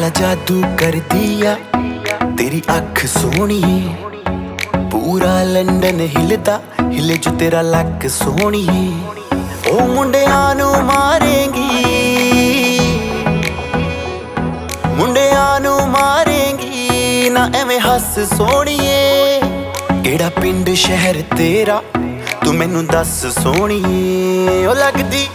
काला जादू कर दिया तेरी अख सोहनी, पूरा लंडन हिलदा हिले जो तेरा लक सोहनी। ओ मुंडियां नू मारेंगी, मुंडियां नू मारेंगी ना एवें हस सोहणीए। केड़ा पिंड शहर तेरा तू मैनू दस सोहणीए। ओ लगदी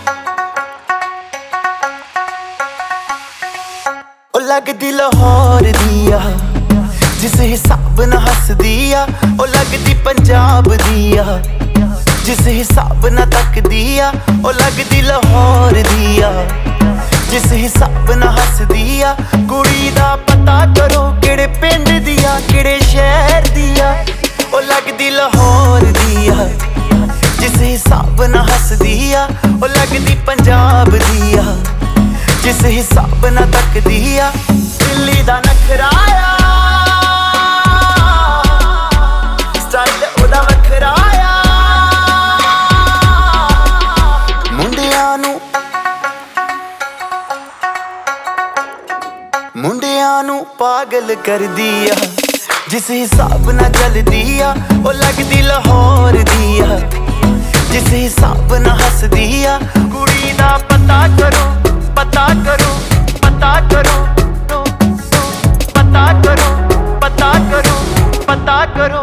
लगदी लाहौर दिया जिस हिसाब ना हसदी आ। ओ लगदी पंजाब दिया जिस हिसाब ना तकदी आ। ओ लगदी लाहौर दिया जिस हिसाब ना हसदी आ। कुड़ी दा पता करो केड़े पिंड दिया केड़े शहर दिया। ओ लगदी लाहौर दिया जिस हिसाब ना हसदी आ। ओ लगदी पंजाब दिया जिस हिसाब ना तकदी आ। दिल्ली दा नखराया स्टाइल ओदा वखराया। मुंडियां नू पागल कर दिया जिस हिसाब ना चलदी आ। ओ लगदी लाहौर दिया जिस हिसाब ना हसदी आ। कुड़ी दा पता करो पता करो पता करो पता करो पता करो पता करो।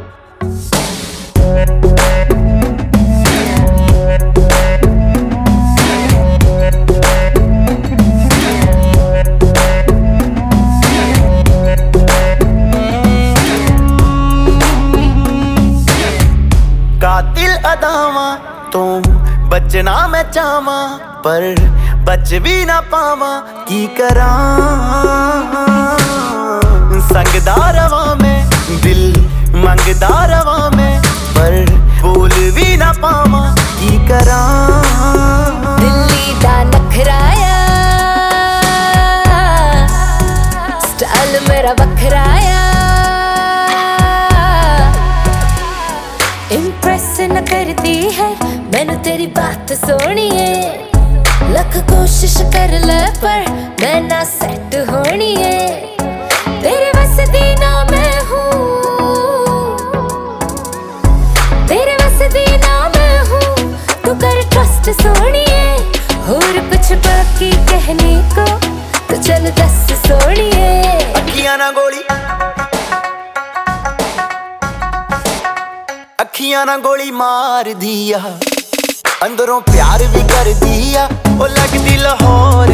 कातिल अदावां तो बचना मैं चाहवां पर बच भी ना पावां की करां। संगदा रवां मैं दिल मंगदा रवां मैं पर बोल भी ना पावां की करां। दिल्ली दा नखराया स्टाइल मेरा वखराया। इम्प्रेस न करती है मैनू तेरी बात सोहनी है। लख कोशिश कर ले पर मैं ना सेट होनी है। तेरे बस दी ना मैं हूँ, तेरे बस दी ना मैं हूँ। तू कर ट्रस्ट सोहनी है और कुछ बाकी कहने को तो चल दस सोहनी है। अखियां ना गोली अखियां ना गोली मार दिया अंदरों प्यार भी कर दिया। ओ लगदी लाहौर